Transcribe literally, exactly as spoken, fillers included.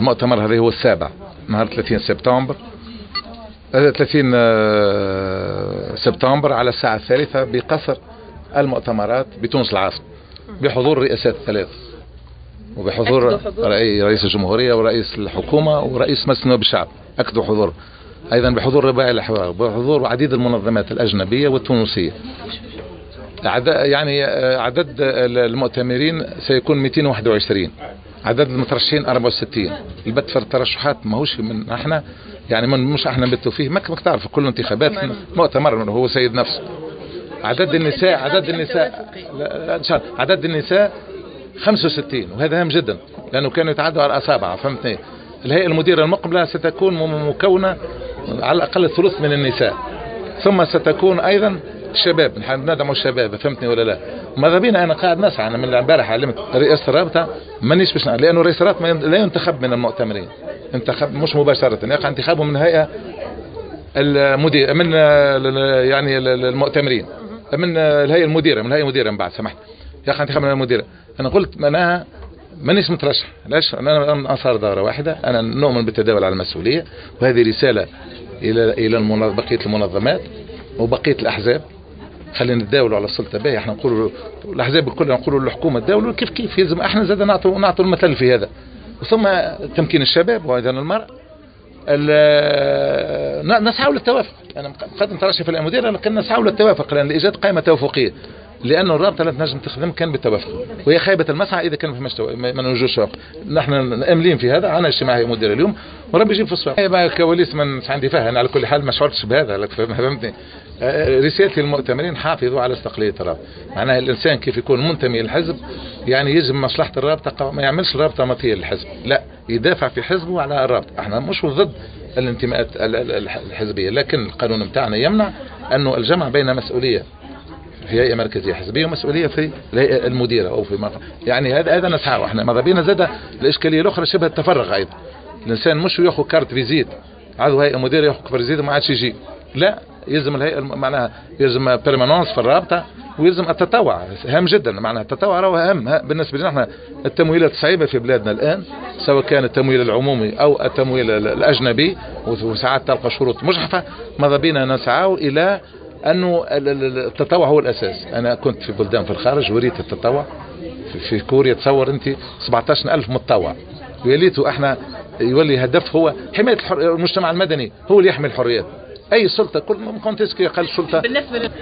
المؤتمر هذا هو السابع نهار ثلاثين سبتمبر ثلاثين سبتمبر على الساعة الثالثة بقصر المؤتمرات بتونس العاصمة بحضور الرئاسات الثلاث وبحضور رئيس الجمهورية ورئيس الحكومة ورئيس مجلس نواب الشعب أكدوا حضور، أيضا بحضور رباعي الأحوال وبحضور عديد المنظمات الأجنبية والتونسية. يعني عدد المؤتمرين سيكون مئتين وواحد وعشرين، عدد المترشحين أربعة وستين. البت في الترشحات ماهوش من احنا يعني من مش احنا نبتوا فيه، ما تعرف كل انتخابات مؤتمر هو سيد نفسه. عدد النساء عدد النساء عدد النساء خمسة وستين، وهذا هام جدا لانه كانوا يتعدوا على الاصابع. فهمتني؟ الهيئة المديرة المقبلة ستكون مكونة على الاقل الثلث من النساء، ثم ستكون ايضا الشباب، نحن ندعموا الشباب. فهمتني ولا لا؟ ماذا بينا انا قاعد نسعى، انا من امبارح علمت رئاسة الرابطة مانيش باش، لانه رئيس الرابطة لا ينتخب من المؤتمرين، انتخب مش مباشرة، يقع انتخابه من هيئة المدير من يعني المؤتمرين من الهيئة المديرة من الهيئة المديرة من بعد سمحت يقع انتخاب من المديرة. انا قلت معناها مانيش مترشح، علاش؟ انا من انصار دورة واحدة، انا نؤمن بالتداول على المسؤولية، وهذه رسالة الى الى بقية المنظمات وبقية الاحزاب. خلينا نتداولوا على السلطة باهي، احنا نقولوا الاحزاب الكل نقولوا للحكومة تداولوا كيف كيف، يلزم احنا زاد نعطوا نعطوا المثل في هذا. ثم تمكين الشباب وايضا المرأة، نسعى للتوافق. انا قد نترشح في المديرة لكن نسعى للتوافق لان لايجاد قائمة توافقية، لانه الرابطة لا تنجم تخدم كان بالتوافق، وهي خيبة المسعى اذا كان ما ما نوجدش توافق. نحن املين في هذا، انا اجتماعي مدير اليوم وربي يجيب في الصواب. هي كواليس من عندي فيها انا على كل حال ما شعرتش بهذا، فهمتني؟ رسالتي للمؤتمرين حافظوا على استقلالية الرابطة. معناها الانسان كيف يكون منتمي للحزب يعني يجب مصلحة الرابطة، ما يعملش الرابطة مطية للحزب، لا يدافع في حزبه على الرابطة. احنا مش ضد الانتماءات الحزبية، لكن القانون بتاعنا يمنع انه الجمع بين مسؤولية في هيئة مركزية حزبية ومسؤولية في الهيئة المديرة او في مرة. يعني هذا هذا نسعى احنا. ماذا بينا زاد الاشكالية الاخرى شبه التفرغ ايضا. الانسان مش ياخذ كارت فيزيت عضو هيئة مديرة ياخذ كارت فيزيت وما عادش يجي، لا يلزم الهيئة معناها يلزم بيرمانونس في الرابطة، ويلزم التطوع هام جدا. معناها التطوع راهو اهم بالنسبة لنا احنا. التمويلات صعيبة في بلادنا الان، سواء كان التمويل العمومي او التمويل الاجنبي، وساعات تلقى شروط مجحفة. ماذا بينا نسعى الى انه التطوع هو الاساس. انا كنت في بلدان في الخارج وريت التطوع في كوريا، تصور انت سبعة عشر ألف متطوع، ويليتوا احنا يولي هدف هو حماية المجتمع المدني، هو اللي يحمي الحريات. اي سلطة كل مونتسكي قال سلطة